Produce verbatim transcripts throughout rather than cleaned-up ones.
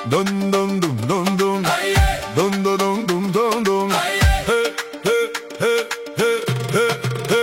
Dun dun dun dun dun. Dun dun dun dun dun dun. He he he he he he.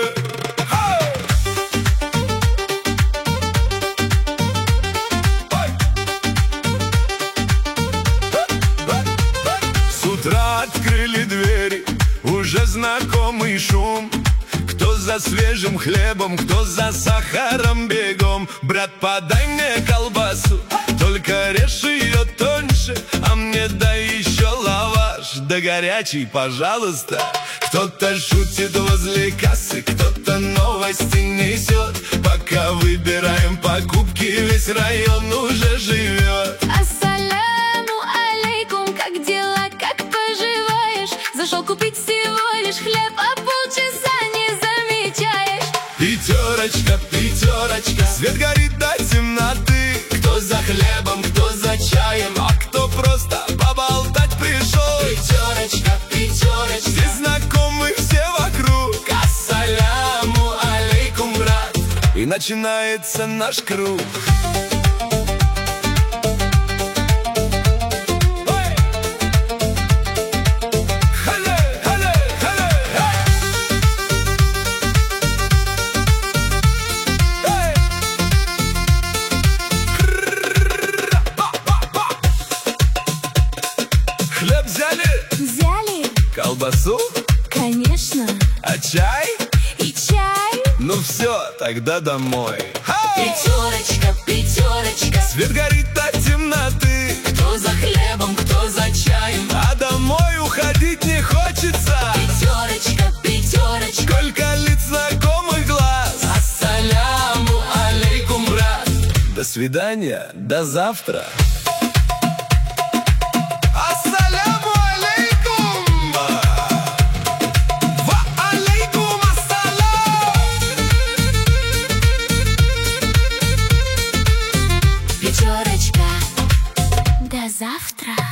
С утра открыли двери, уже знакомый шум. Кто за свежим хлебом, кто за сахаром бегом. Брат, подай мне колбасу, только режь ее тоньше, а мне дай еще лаваш, да горячий, пожалуйста. Кто-то шутит возле кассы, кто-то новости несет. Пока выбираем покупки, весь район уже живет. Ассаляму алейкум, как дела, как поживаешь? Зашел купить всего лишь хлеб, а полчаса не замечаешь. Пятерочка, пятерочка, свет горит до темноты. Кто за хлебом, кто за чаем, а кто просто поболтать пришел. Пятерочка, пятерочка, здесь знакомы все вокруг. Ассаляму алейкум, брат, и начинается наш круг. Хлеб взяли? Взяли? Колбасу? Конечно. А чай? И чай? Ну все, тогда домой. Пятерочка, пятерочка, Свет горит до темноты. кто за хлебом, кто за чаем? А домой уходить не хочется. Пятерочка, пятерочка, Сколько лиц знакомых глаз. ассаляму алейкум, брат. До свидания, до завтра. Ассаляму алейкум. Ва алейкум ассалам. Пятерочка, до завтра.